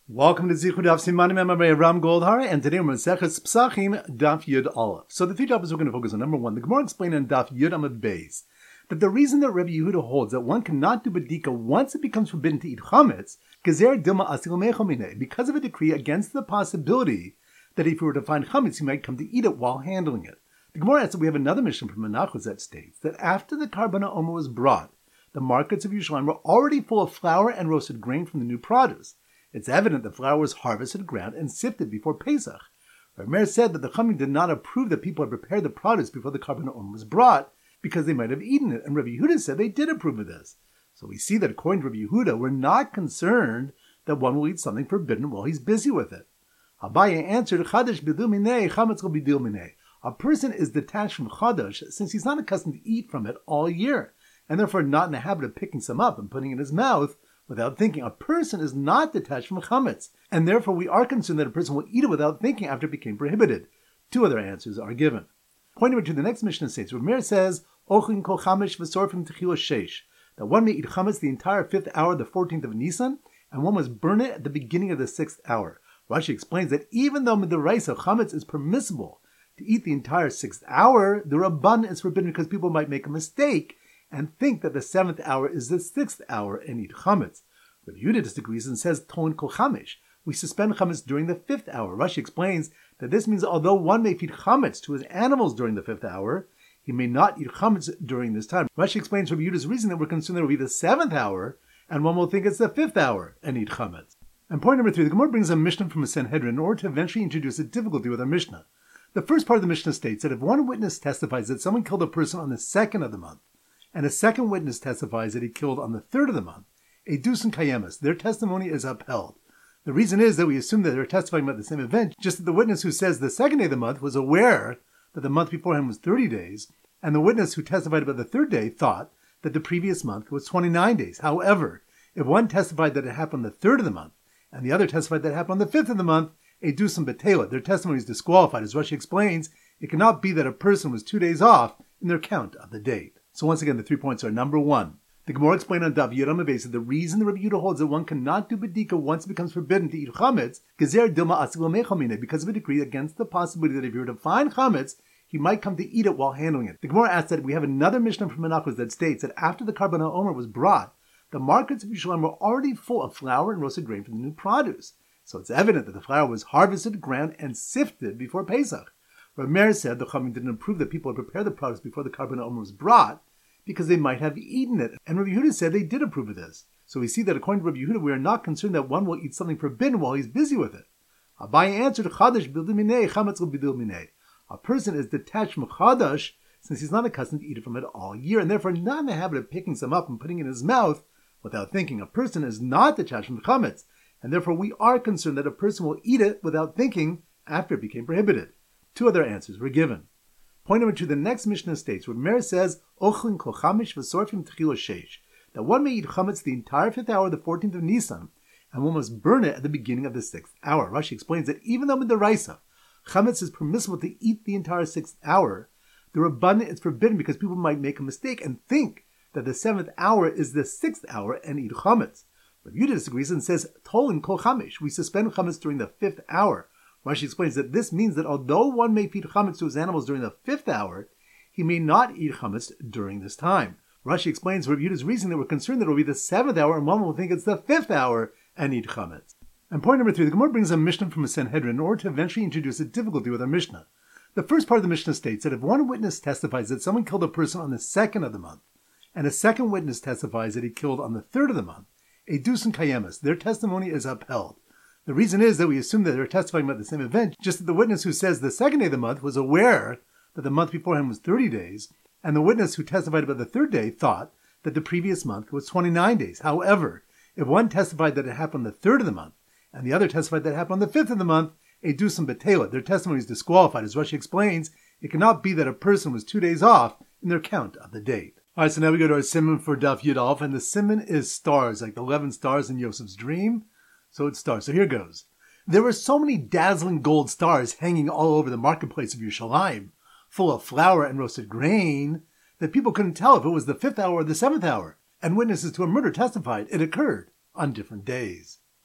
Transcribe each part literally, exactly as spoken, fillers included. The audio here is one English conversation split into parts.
Welcome to Zichud Daf Simanim Emabay Ram Goldhar, and today we're Maseches Psachim Daf Yud Aleph. So the three topics we're going to focus on. Number one, the Gemara explained in Daf Yud Amud Beis that the reason that Rabbi Yehuda holds that one cannot do Badika once it becomes forbidden to eat chametz, Gezer Dilma Asil Mechomine, because of a decree against the possibility that if you were to find chametz, you might come to eat it while handling it. The Gemara adds that we have another mission from Menachos that states that after the Karban HaOmer was brought, the markets of Yerushalayim were already full of flour and roasted grain from the new produce. It's evident that flour was harvested, ground, and sifted before Pesach. Rav Meir said that the Chachamim did not approve that people had prepared the produce before the Karban HaOmer was brought because they might have eaten it, and Rabbi Yehuda said they did approve of this. So we see that according to Rabbi Yehuda, we're not concerned that one will eat something forbidden while he's busy with it. Abaye answered, Chadash bidil minei, chametz lo bidil minei. A person is detached from Chadash since he's not accustomed to eat from it all year, and therefore not in the habit of picking some up and putting it in his mouth without thinking. A person is not detached from chametz, and therefore we are concerned that a person will eat it without thinking after it became prohibited. Two other answers are given. Point number two, the next Mishnah states, Rav Meir says, Ochlin kol chamesh v'sorfim techila sheish, that one may eat chametz the entire fifth hour, the fourteenth of Nisan, and one must burn it at the beginning of the sixth hour. Rashi explains that even though midaraisa chametz is permissible to eat the entire sixth hour, the Rabban is forbidden because people might make a mistake and think that the seventh hour is the sixth hour and eat chametz. Rabbi Yehuda disagrees and says, Toin kol chamesh, we suspend chametz during the fifth hour. Rashi explains that this means although one may feed chametz to his animals during the fifth hour, he may not eat chametz during this time. Rashi explains Rabbi Yehuda's reason that we're concerned that it will be the seventh hour, and one will think it's the fifth hour and eat chametz. And point number three, the Gemara brings a Mishnah from a Sanhedrin in order to eventually introduce a difficulty with our Mishnah. The first part of the Mishnah states that if one witness testifies that someone killed a person on the second of the month, and a second witness testifies that he killed on the third of the month, Edus and Kayemas, their testimony is upheld. The reason is that we assume that they're testifying about the same event, just that the witness who says the second day of the month was aware that the month before him was thirty days, and the witness who testified about the third day thought that the previous month was twenty-nine days. However, if one testified that it happened on the third of the month, and the other testified that it happened on the fifth of the month, Edus and Betela, their testimony is disqualified. As Rashi explains, it cannot be that a person was two days off in their count of the date. So once again, the three points are: number one, the Gemara explained on Daf Yud Amud Beis that the reason the Rabbi Yehuda holds that one cannot do Badika once it becomes forbidden to eat chametz, Gezer Dilma Asil Mechomine, because of a decree against the possibility that if you were to find chametz, he might come to eat it while handling it. The Gemara asks that we have another Mishnah from Menachos that states that after the Karban HaOmer was brought, the markets of Yerushalayim were already full of flour and roasted grain from the new produce. So it's evident that the flour was harvested, ground, and sifted before Pesach. Rav Meir said the Chachamim didn't approve that people had prepared the produce before the Karban HaOmer was brought, because they might have eaten it. And Rabbi Yehuda said they did approve of this. So we see that according to Rabbi Yehuda, we are not concerned that one will eat something forbidden while he's busy with it. Abaye answered, Chadash bidil minei, chametz lo bidil minei. A person is detached from Chadash since he's not accustomed to eat it from it all year, and therefore not in the habit of picking some up and putting it in his mouth without thinking. A person is not detached from chametz, and therefore we are concerned that a person will eat it without thinking after it became prohibited. Two other answers were given. Point number two, the next Mishnah states, where Meir says, Ochlin kol chamesh v'sorfim techila sheish, that one may eat chametz the entire fifth hour, the fourteenth of Nisan, and one must burn it at the beginning of the sixth hour. Rashi explains that even though midaraisa, chametz is permissible to eat the entire sixth hour, the Rabban is forbidden because people might make a mistake and think that the seventh hour is the sixth hour and eat chametz. Rabbi Yehuda disagrees and says, Tolin kol chamesh, we suspend chametz during the fifth hour. Rashi explains that this means that although one may feed chametz to his animals during the fifth hour, he may not eat chametz during this time. Rashi explains Rabbi Yehuda's reason that we're concerned that it will be the seventh hour and one will think it's the fifth hour and eat chametz. And point number three, the Gemara brings a Mishnah from a Sanhedrin in order to eventually introduce a difficulty with our Mishnah. The first part of the Mishnah states that if one witness testifies that someone killed a person on the second of the month, and a second witness testifies that he killed on the third of the month, Edus and Kayemas, their testimony is upheld. The reason is that we assume that they're testifying about the same event, just that the witness who says the second day of the month was aware that the month before him was thirty days, and the witness who testified about the third day thought that the previous month was twenty-nine days. However, if one testified that it happened on the third of the month, and the other testified that it happened on the fifth of the month, Edus and Betela, their testimony is disqualified. As Rashi explains, it cannot be that a person was two days off in their count of the date. Alright, so now we go to our simon for Daf Yud Aleph, and the simon is stars, like the eleven stars in Yosef's dream. So it's stars. So here goes. There were so many dazzling gold stars hanging all over the marketplace of Yerushalayim, full of flour and roasted grain, that people couldn't tell if it was the fifth hour or the seventh hour, and witnesses to a murder testified it occurred on different days.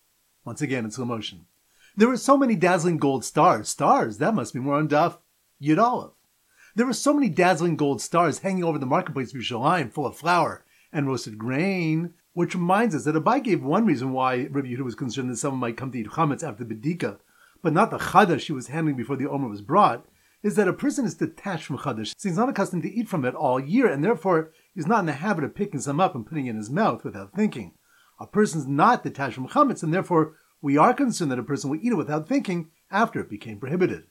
Once again in slow motion. There were so many dazzling gold stars. Stars, that must be more on Daf Yud Aleph. There were so many dazzling gold stars hanging over the marketplace of Yerushalayim, full of flour and roasted grain, which reminds us that Abai gave one reason why Rabbi Yehuda was concerned that someone might come to eat chametz after the bedika, but not the chadash she was handling before the omer was brought, is that a person is detached from chadash, so he's not accustomed to eat from it all year, and therefore he's not in the habit of picking some up and putting it in his mouth without thinking. A person's not detached from chametz, and therefore we are concerned that a person will eat it without thinking after it became prohibited.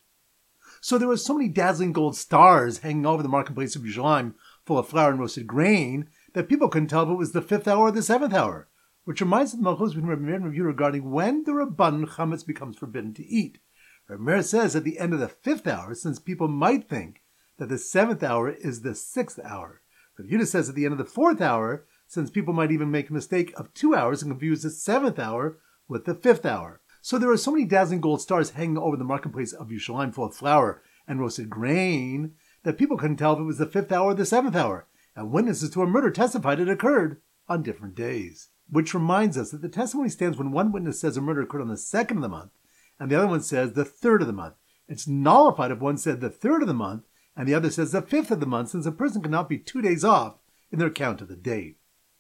So there were so many dazzling gold stars hanging over the marketplace of Yerushalayim, full of flour and roasted grain, that people couldn't tell if it was the fifth hour or the seventh hour, which reminds us of the Malchus between Rabbi Meir and Rabbi Yehuda regarding when the Rabban chametz becomes forbidden to eat. Rabbi Meir says at the end of the fifth hour, since people might think that the seventh hour is the sixth hour. Rabbi Yehuda says at the end of the fourth hour, since people might even make a mistake of two hours and confuse the seventh hour with the fifth hour. So there are so many dazzling gold stars hanging over the marketplace of Yerushalayim full of flour and roasted grain that people couldn't tell if it was the fifth hour or the seventh hour, and witnesses to a murder testified it occurred on different days. Which reminds us that the testimony stands when one witness says a murder occurred on the second of the month, and the other one says the third of the month. It's nullified if one said the third of the month, and the other says the fifth of the month, since a person cannot be two days off in their count of the date.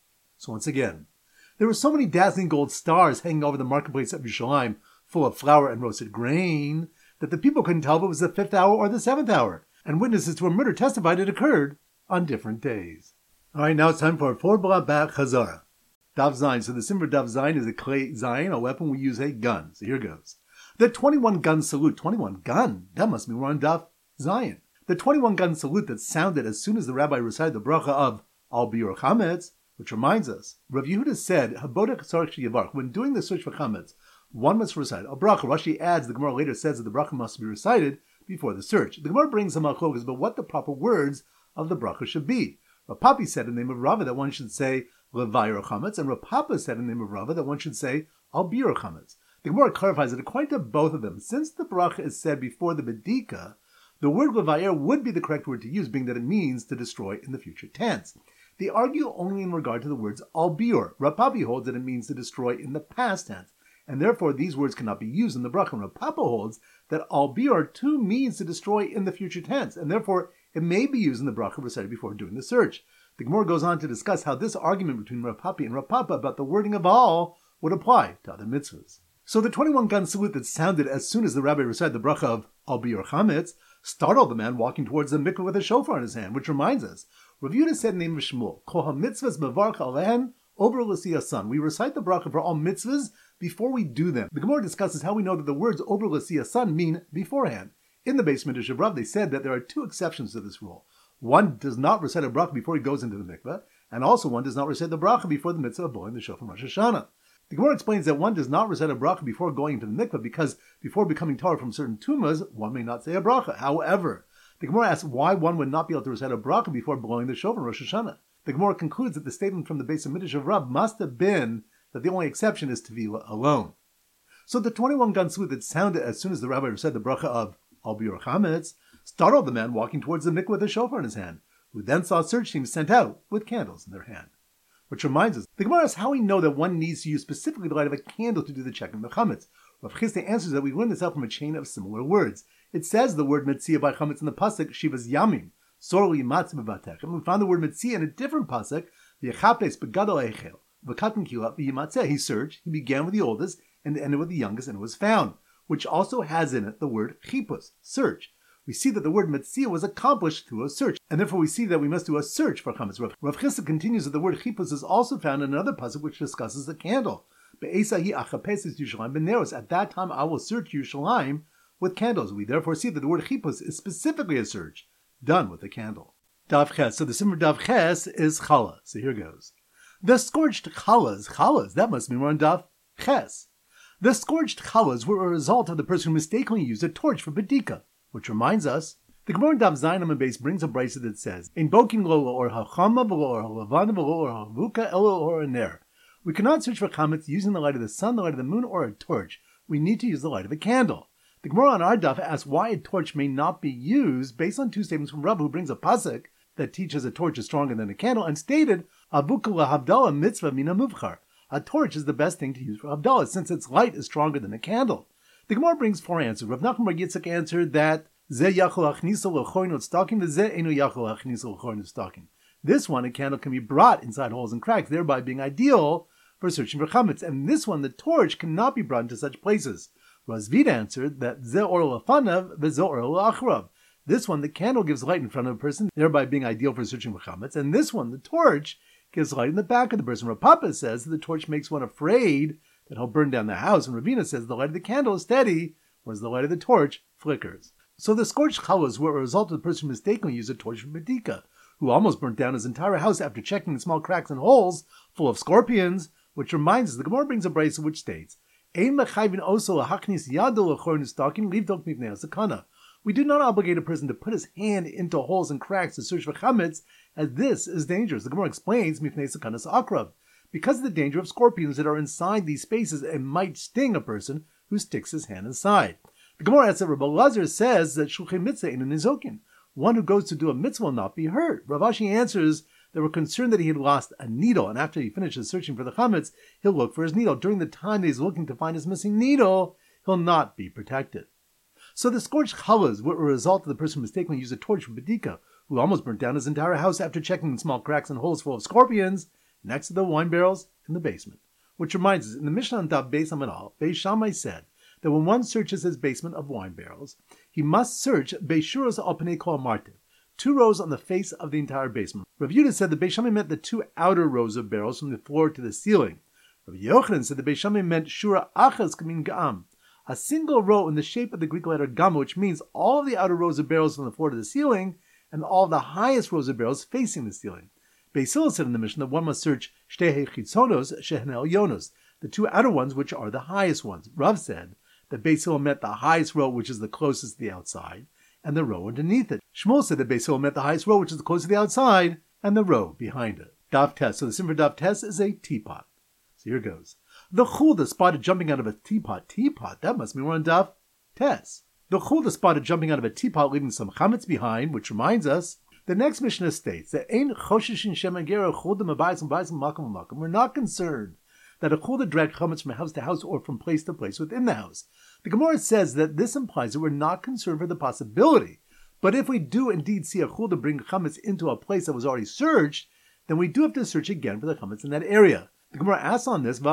So once again, there were so many dazzling gold stars hanging over the marketplace of Yerushalayim, full of flour and roasted grain, that the people couldn't tell if it was the fifth hour or the seventh hour, and witnesses to a murder testified it occurred on different days. All right, now it's time for four bla bat chazara. Daf Zayin. So the symbol Daf Zayin is a clay Zayin, a weapon we use a gun. So here goes. The twenty-one gun salute. twenty-one gun? That must mean we're on Daf Zayin. The twenty-one gun salute that sounded as soon as the rabbi recited the bracha of Al Biur Chametz, which reminds us, Rav Yehuda said, Habodek Tzarech Sheyavarch, when doing the search for Chametz, one must recite a bracha. Rashi adds, the Gemara later says that the bracha must be recited before the search. The Gemara brings some machlokas about what the proper words of the bracha should be. Rav Papi said in the name of Rava that one should say Levayir Chametz, and Rav Papa said in the name of Rava that one should say Al Biur Chametz. The Gemara clarifies that according to both of them, since the bracha is said before the bedika, the word Levayir would be the correct word to use, being that it means to destroy in the future tense. They argue only in regard to the words Al Biur. Rav Papi holds that it means to destroy in the past tense, and therefore these words cannot be used in the bracha. And Rav Papa holds that Al Biur too means to destroy in the future tense, and therefore it may be used in the bracha recited before doing the search. The Gemara goes on to discuss how this argument between Rav Papi and Rav Papa about the wording of Al would apply to other mitzvahs. So the twenty-one gun salute that sounded as soon as the rabbi recited the bracha of Al Biur Chametz startled the man walking towards the mikveh with a shofar in his hand, which reminds us, Rav Yehuda said in the name of Shmuel, Kol ha-mitzvahs mevarch alehen over l'siyasan. We recite the bracha for all mitzvahs before we do them. The Gemara discusses how we know that the words over l'siyasan mean beforehand. In the Beis Midrash of Rav, they said that there are two exceptions to this rule. One does not recite a bracha before he goes into the mikveh, and also one does not recite the bracha before the mitzvah of blowing the shofar Rosh Hashanah. The Gemara explains that one does not recite a bracha before going into the mikveh because before becoming tahor from certain tumas, one may not say a bracha. However, the Gemara asks why one would not be able to recite a bracha before blowing the shofar Rosh Hashanah. The Gemara concludes that the statement from the Beis Midrash of Rav must have been that the only exception is Tevila alone. So the twenty-one gun salute that sounded as soon as the rabbi said the bracha of Al Biur Chametz startled the man walking towards the mikveh with a shofar in his hand, who then saw search teams sent out with candles in their hand. Which reminds us, the Gemara asks how we know that one needs to use specifically the light of a candle to do the checking of the chametz. Rav Chisda answers that we learn this out from a chain of similar words. It says the word metzia by chametz in the pasuk Shivas Yamim, sorli matz bevatech, and we found the word metzia in a different pasuk, v'yachapes begadol eichel, v'katan kila v'yimatzeh. He searched, he began with the oldest and ended with the youngest, and it was found, which also has in it the word chipus, search. We see that the word metzia was accomplished through a search, and therefore we see that we must do a search for chametz. Rav, Rav Chisda continues that the word chipus is also found in another pasuk which discusses the candle. At that time I will search Yerushalayim with candles. We therefore see that the word chipus is specifically a search done with a candle. Dav Ches. So the symbol Dav Ches is challah. So here goes. The scorched challahs, challahs, that must mean we're on Dav Ches. The scorched challahs were a result of the person who mistakenly used a torch for bedika. Which reminds us, the Gemara in Daf Zayin Amud Beis brings a brisa that says, "In bokin lo or hachama v'lo or halavana v'lo or havuka elo or a ner." We cannot search for chametz using the light of the sun, the light of the moon, or a torch. We need to use the light of a candle. The Gemara on our daf asks why a torch may not be used based on two statements from Rav, who brings a pasuk that teaches a torch is stronger than a candle, and stated, "Avuka lahavdala mitzvah mina muvchar." a torch is the best thing to use for Havdalah, since its light is stronger than a candle. The Gemara brings four answers. Rav Nachman bar Yitzchak answered that Ze yachol achnisa l'choin ustocking, Ze enu yachol achnisa l'choin ustocking. This one, a candle, can be brought inside holes and cracks, thereby being ideal for searching for chametz. And this one, the torch, cannot be brought into such places. Razvid answered that Ze or l'fanav, Ze or l'achrav. This one, the candle, gives light in front of a person, thereby being ideal for searching for chametz. And this one, the torch, gives light in the back of the person. Rav Papa says that the torch makes one afraid that he'll burn down the house. And Ravina says the light of the candle is steady, whereas the light of the torch flickers. So the scorched challas were a result of the person who mistakenly used a torch from Medika, who almost burnt down his entire house after checking the small cracks and holes full of scorpions, which reminds us, the Gemara brings a brayso which states, Ein mechayvin oso lahachnis yado l'chorn stocking livdok mipnei sakana. We do not obligate a person to put his hand into holes and cracks to search for chametz, as this is dangerous. The Gemara explains, mipnei sakanas akrav, because of the danger of scorpions that are inside these spaces and might sting a person who sticks his hand inside. The Gemara asks that Rabbi Lazar says that shulchay mitzvah in a nizokin, one who goes to do a mitzvah will not be hurt. Rav Ashi answers they were concerned that he had lost a needle, and after he finishes searching for the chametz, he'll look for his needle. During the time that he's looking to find his missing needle, he'll not be protected. So the scorched challas were a result of the person who mistakenly used a torch from Bedika, who almost burnt down his entire house after checking the small cracks and holes full of scorpions next to the wine barrels in the basement. Which reminds us, in the Mishnah on Daf Beis Amanal, Beis Shammai said that when one searches his basement of wine barrels, he must search Beishuros al Pnei Kol Martiv, two rows on the face of the entire basement. Rav Yehuda said the Beis Shammai meant the two outer rows of barrels from the floor to the ceiling. Rav Yochanan said the Beis Shammai meant Shura Achas Kamin Ga'am, a single row in the shape of the Greek letter Gamma, which means all of the outer rows of barrels from the floor to the ceiling, and all of the highest rows of barrels facing the ceiling. Beis Hillel said in the Mishnah that one must search Shtehei Chitzonos Shehne Elyonos, the two outer ones which are the highest ones. Rav said that Beis Hillel meant the highest row which is the closest to the outside, and the row underneath it. Shmuel said that Beis Hillel meant the highest row which is the closest to the outside, and the row behind it. Daf Tes. So the sim for Daf Tes is a teapot. So here goes. The Chulda spotted jumping out of a teapot. Teapot? That must mean we're on Daf Tes. The Chulda spotted jumping out of a teapot, leaving some chametz behind, which reminds us, the next Mishnah states that Ein choshishin shemagera chulda mabayis mabayis makom makom. We're not concerned that a chulda dragged chametz from house to house or from place to place within the house. The Gemara says that this implies that we're not concerned for the possibility. But if we do indeed see a chulda bring chametz into a place that was already searched, then we do have to search again for the chametz in that area. The Gemara asks on this,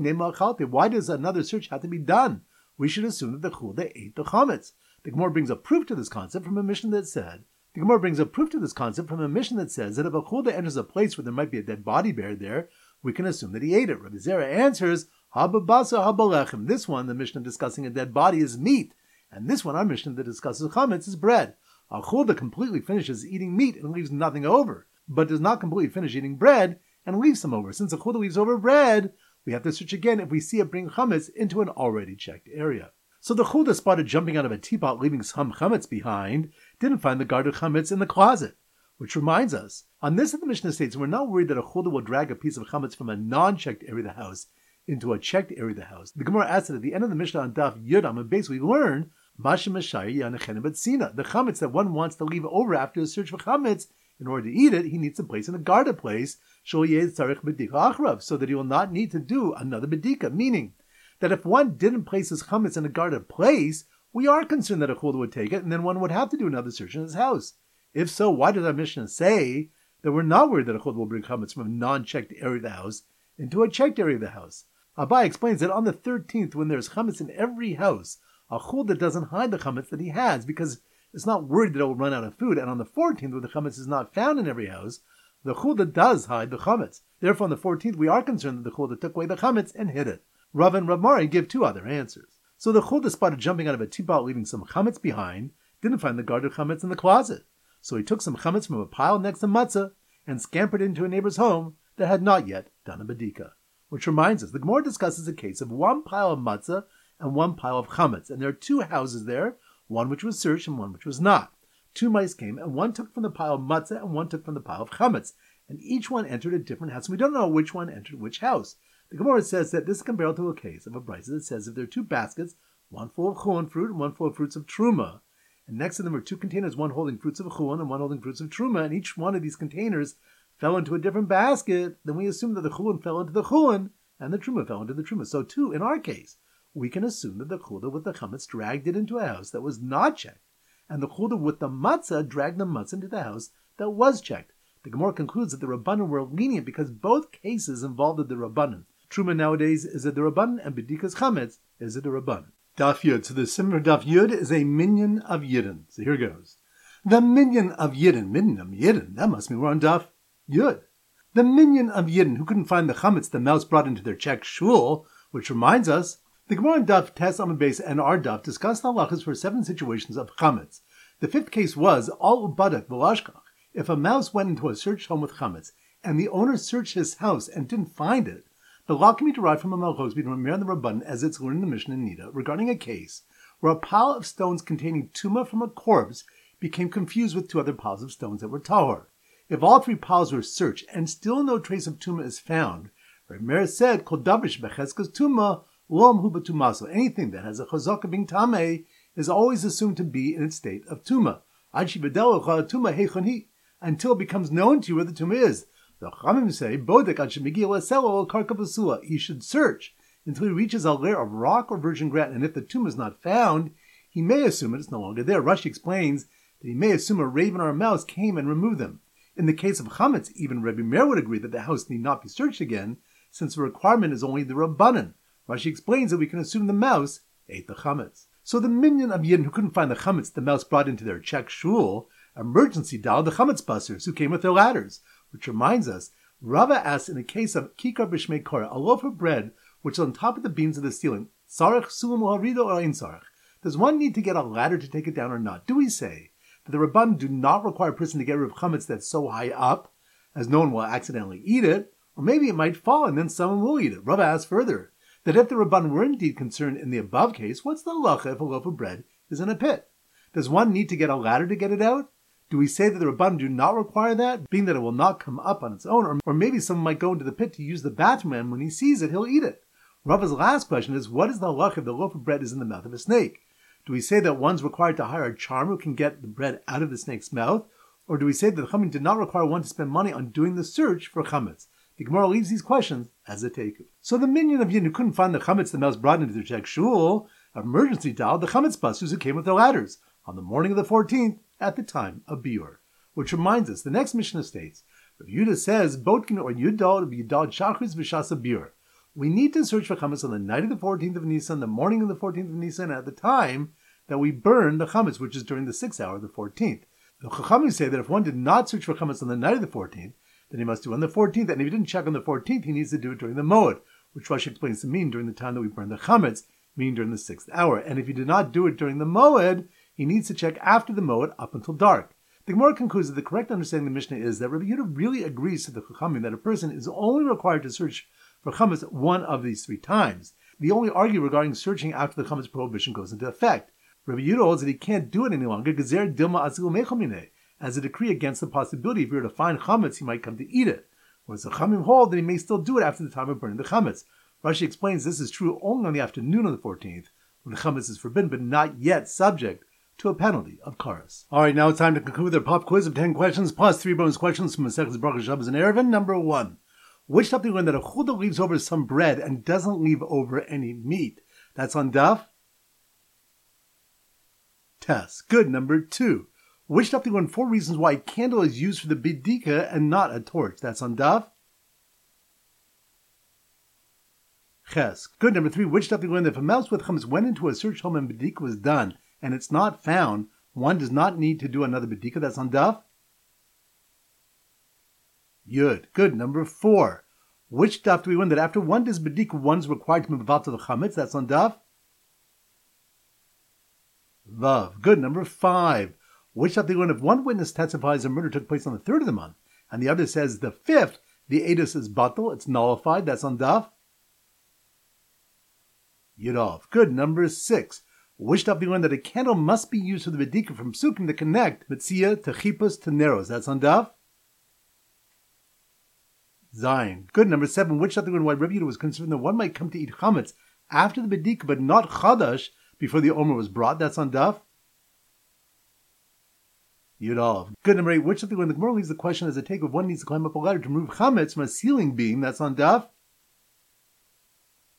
why does another search have to be done? We should assume that the chulda ate the chametz. The Gemara brings a proof to this concept from a Mishnah that said, the Gemara brings a proof to this concept from a Mishnah that says that if a chulda enters a place where there might be a dead body buried there, we can assume that he ate it. Rabbi Zera answers, Hababasa habalechem. This one, the Mishnah discussing a dead body, is meat. And this one, our Mishnah that discusses chametz, is bread. A chulda completely finishes eating meat and leaves nothing over, but does not completely finish eating bread and leaves some over. Since a chulda leaves over bread, we have to search again if we see it bring chametz into an already checked area. So the chulda spotted jumping out of a teapot, leaving some chametz behind, didn't find the guarded chametz in the closet. Which reminds us, on this the Mishnah states, we're not worried that a chulda will drag a piece of chametz from a non-checked area of the house into a checked area of the house. The Gemara asks that at the end of the Mishnah on Daf Yud Amud Beis we learn, Masha Mashaya Yanechena Batsina, the chametz that one wants to leave over after a search for chametz, in order to eat it, he needs to place in a guarded place, so that he will not need to do another bedika, meaning that if one didn't place his chametz in a guarded place, we are concerned that a chulda would take it, and then one would have to do another search in his house. If so, why does our Mishnah say that we're not worried that a chulda will bring chametz from a non-checked area of the house into a checked area of the house? Abai explains that on the thirteenth, when there's chametz in every house, a chulda doesn't hide the chametz that he has, because it's not worried that it will run out of food. And on the fourteenth, when the chametz is not found in every house, the chulda does hide the chametz. Therefore, on the fourteenth, we are concerned that the chulda took away the chametz and hid it. Rav and Rav Mari give two other answers. So the chulda spotted jumping out of a teapot, leaving some chametz behind, didn't find the guarded chametz in the closet. So he took some chametz from a pile next to matzah and scampered into a neighbor's home that had not yet done a bedika. Which reminds us, the Gemara discusses a case of one pile of matzah and one pile of chametz. And there are two houses there, one which was searched and one which was not. Two mice came, and one took from the pile of matzah and one took from the pile of chametz. And each one entered a different house, and we don't know which one entered which house. The Gemara says that this is comparable to a case of a brisa that says if there are two baskets, one full of chulin fruit and one full of fruits of truma, and next to them are two containers, one holding fruits of chulin and one holding fruits of truma, and each one of these containers fell into a different basket, then we assume that the chulin fell into the chulin and the truma fell into the truma. So too, in our case, we can assume that the chuda with the chametz dragged it into a house that was not checked, and the chuda with the matzah dragged the matzah into the house that was checked. The Gemara concludes that the Rabbanan were lenient because both cases involved the Rabbanan. Truma nowadays is a Rabbanan, and Bedikas chametz is a Rabbanan. Daf Yud. So the Simmer Daf Yud is a minion of Yidden. So here goes. The minion of Yidden. Minion of Yidden. That must mean we're on Daf Yud. The minion of Yidden who couldn't find the chametz the mouse brought into their check shul, which reminds us, the Gemara in Daf Tes Amud Beis and our Daf discussed halachas for seven situations of chametz. The fifth case was all ubadak v'lashkach. If a mouse went into a search home with chametz and the owner searched his house and didn't find it, the law can be derived from a malchus between Rameir and the Rabbanan, as it's learned in the Mishnah in Nida, regarding a case where a pile of stones containing tumah from a corpse became confused with two other piles of stones that were tahor. If all three piles were searched and still no trace of tumah is found, Rameir said, "Kol davish becheskas tumah lom hu b'tumah." So anything that has a chazaka of being tameh is always assumed to be in its state of tumah. Ad shivadelecha tumah heichon, until it becomes known to you where the tumah is. The Chachamim say, "Bodek ad shemigia l'selo karka v'sula." He should search until he reaches a layer of rock or virgin ground, and if the tumah is not found, he may assume it is no longer there. Rashi explains that he may assume a raven or a mouse came and removed them. In the case of chametz, even Rebbe Meir would agree that the house need not be searched again, since the requirement is only the Rabbanan. Rashi explains that we can assume the mouse ate the chametz. So the minion of Yidden who couldn't find the chametz the mouse brought into their check shul, emergency dialed the chametz busters who came with their ladders. Which reminds us, Rava asks in a case of kikar b'shmei korah, a loaf of bread which is on top of the beams of the ceiling, sarech sulam harido or ein sarech. Does one need to get a ladder to take it down or not? Do we say that the Rabbanan do not require a person to get rid of chametz that's so high up, as no one will accidentally eat it, or maybe it might fall and then someone will eat it? Rava asks further, that if the Rabbanan were indeed concerned in the above case, what's the halacha if a loaf of bread is in a pit? Does one need to get a ladder to get it out? Do we say that the Rabbanan do not require that, being that it will not come up on its own, or, or maybe someone might go into the pit to use the bathroom and when he sees it, he'll eat it? Rava's last question is, what is the halacha if the loaf of bread is in the mouth of a snake? Do we say that one's required to hire a charmer who can get the bread out of the snake's mouth? Or do we say that the Chachamim did not require one to spend money on doing the search for chametz? The Gemara leaves these questions as a take. So the minion of Yidden who couldn't find the chametz the mouse brought into their check shul, emergency dialed the chametz busters who came with their ladders on the morning of the fourteenth at the time of Biur. Which reminds us, the next Mishnah states, Rav Yehuda says, Botkin or Yudal Yudal Shachris V'Shasa Biur. We need to search for chametz on the night of the fourteenth of Nisan, the morning of the fourteenth of Nisan, at the time that we burn the chametz, which is during the sixth hour of the fourteenth. The Chachamim say that if one did not search for chametz on the night of the fourteenth, then he must do it on the fourteenth, and if he didn't check on the fourteenth, he needs to do it during the moed, which Rashi explains to mean during the time that we burn the chametz, meaning during the sixth hour. And if he did not do it during the moed, he needs to check after the moed up until dark. The Gemara concludes that the correct understanding of the Mishnah is that Rabbi Yehuda really agrees to the Chachamim that a person is only required to search for chametz one of these three times. The only argument regarding searching after the chametz prohibition goes into effect. Rabbi Yehuda holds that he can't do it any longer, gezer dilma atzil mechamine, as a decree against the possibility if he were to find chametz, he might come to eat it. Whereas the Chachamim hold that he may still do it after the time of burning the chametz. Rashi explains this is true only on the afternoon of the fourteenth, when the chametz is forbidden, but not yet subject to a penalty of karas. All right, now it's time to conclude their pop quiz of ten questions plus three bonus questions from Masechtas Bracha Shabbos and Eruvin. Number one, which topic we learned that a chuda leaves over some bread and doesn't leave over any meat? That's on Daf Tes. Good. Number two, which topic we learned four reasons why a candle is used for the bidika and not a torch? That's on Daf Ches. Good. Number three, which topic we learned that if a mouse with chametz went into a search home and bidika was done, and it's not found, one does not need to do another bedika. That's on Daf Yud. Good. Number four. Which daf do we learn that after one does bedika, one's required to move out to the chametz? That's on Daf Vav. Good. Number five. Which daf do we learn if one witness testifies a murder took place on the third of the month, and the other says the fifth, the edus is batal, it's nullified? That's on Daf Yudov. Good. Number six. Which daf do we learn that a candle must be used for the bedika from psukim to connect Metzia to Chippus to Neros? That's on Daf Zion. Good. Number seven. Which daf do we learn why Rabbi Yehuda was concerned that one might come to eat chametz after the bedika, but not chadash before the omer was brought? That's on Daf Yudov. Good. Number eight. Which daf do we learn the Gemara leaves the question as a take of one needs to climb up a ladder to remove chametz from a ceiling beam? That's on Daf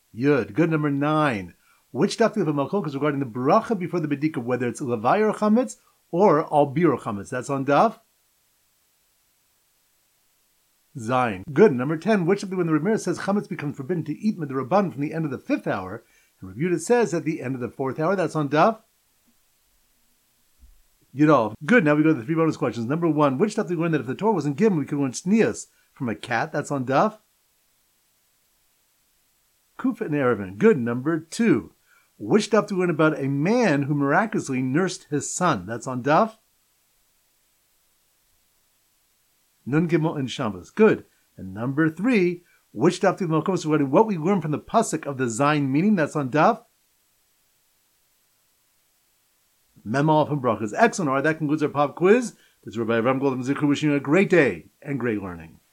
Yud. Good. Number nine. Which daf do we have a malchokas regarding the bracha before the bedika, whether it's levayir chametz or albir chametz? That's on daf Zayin. Good. Number ten. Which daf do when the Ramirez says chametz becomes forbidden to eat midrabanan from the end of the fifth hour, and reviewed it says at the end of the fourth hour? That's on daf Yudov. Good. Now we go to the three bonus questions. Number one. Which daf do we learn that if the Torah wasn't given, we could learn tznius from a cat? That's on daf Kufa and Erevin. Good. Number two. Which daf do we learn about a man who miraculously nursed his son? That's on daf Nun Gimel and Shabbos. Good. And number three. Which daf do we learn regarding what we learn from the pasuk of the Zayin meaning? That's on daf Memal from Brachas. Excellent. All right, that concludes our pop quiz. This is Rabbi Avram Goldman Zikru wishing you a great day and great learning.